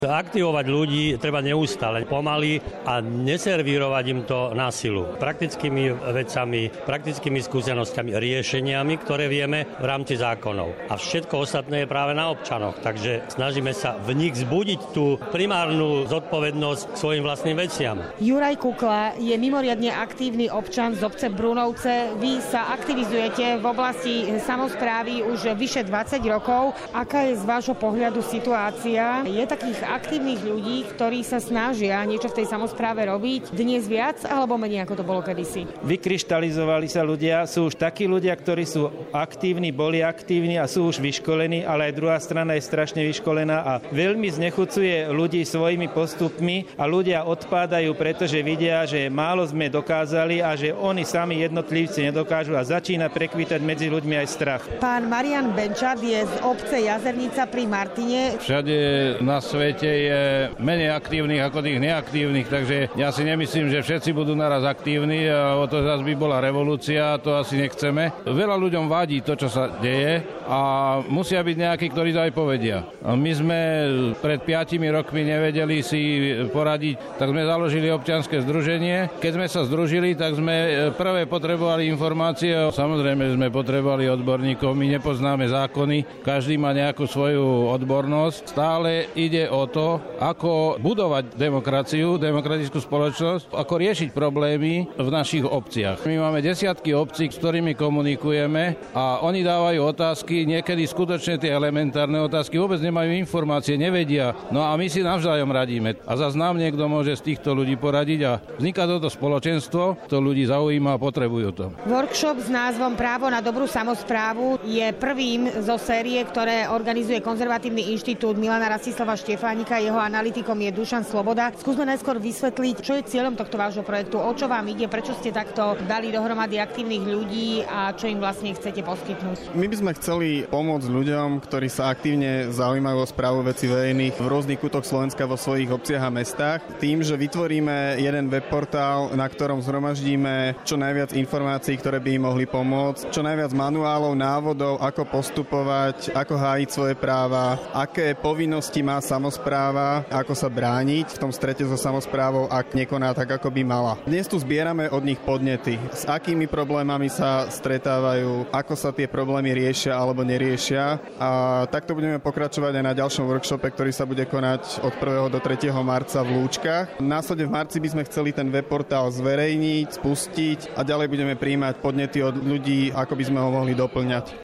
Aktivovať ľudí treba neustále, pomaly a neservírovať im to na silu. Praktickými vecami, praktickými skúsenosťami, riešeniami, ktoré vieme v rámci zákonov. A všetko ostatné je práve na občanoch. Takže snažíme sa v nich zbudiť tú primárnu zodpovednosť svojim vlastným veciam. Juraj Kukla je mimoriadne aktívny občan z obce Brunovce. Vy sa aktivizujete v oblasti samosprávy už vyše 20 rokov. Aká je z vášho pohľadu situácia? Je takých aktívnych ľudí, ktorí sa snažia niečo v tej samospráve robiť dnes viac alebo menej, ako to bolo kedysi? Vykryštalizovali sa ľudia, sú už takí ľudia, ktorí sú aktívni, boli aktívni a sú už vyškolení, ale aj druhá strana je strašne vyškolená a veľmi znechucuje ľudí svojimi postupmi a ľudia odpádajú, pretože vidia, že málo sme dokázali a že oni sami jednotlivci nedokážu a začína prekvítať medzi ľuďmi aj strach. Pán Marian Benčat je z obce Jazernica pri Martine. Všade na svete je menej aktívnych ako tých neaktívnych, takže ja si nemyslím, že všetci budú naraz aktívni a o to zase by bola revolúcia, to asi nechceme. Veľa ľuďom vadí to, čo sa deje a musia byť nejakí, ktorí to aj povedia. A my sme pred 5 rokmi nevedeli si poradiť, tak sme založili občianske združenie. Keď sme sa združili, tak sme prvé potrebovali informácie, samozrejme sme potrebovali odborníkov, my nepoznáme zákony, každý má nejakú svoju odbornosť. Stále ide o to, ako budovať demokraciu, demokratickú spoločnosť, ako riešiť problémy v našich obciach. My máme desiatky obcí, s ktorými komunikujeme a oni dávajú otázky, niekedy skutočne tie elementárne otázky, vôbec nemajú informácie, nevedia. No a my si navzájom radíme. A zase nám niekto môže z týchto ľudí poradiť a vzniká toto spoločenstvo, to ľudí zaujíma a potrebujú to. Workshop s názvom Právo na dobrú samosprávu je prvým zo série, ktoré organizuje Konzervatívny inštitút Milana Rastislava Štefánika, jeho analytikom je Dušan Sloboda. Skúsme najskôr vysvetliť, čo je cieľom tohto vášho projektu, o čo vám ide, prečo ste takto dali dohromady aktívnych ľudí a čo im vlastne chcete poskytnúť. My by sme chceli pomôcť ľuďom, ktorí sa aktívne zaujímajú o správu vecí verejných v rôznych kútoch Slovenska vo svojich obciach a mestách, tým, že vytvoríme jeden webportál, na ktorom zhromaždíme čo najviac informácií, ktoré by im mohli pomôcť, čo najviac manuálov, návodov, ako postupovať, ako hájiť svoje práva, aké povinnosti má samospráva, ako sa brániť v tom strete so samosprávou, ak nekoná tak, ako by mala. Dnes tu zbierame od nich podnety, s akými problémami sa stretávajú, ako sa tie problémy riešia alebo neriešia a takto budeme pokračovať aj na ďalšom workshope, ktorý sa bude konať od 1. do 3. marca v Lúčkach. Následne v marci by sme chceli ten webportál zverejniť, spustiť a ďalej budeme prijímať podnety od ľudí, ako by sme ho mohli doplňať.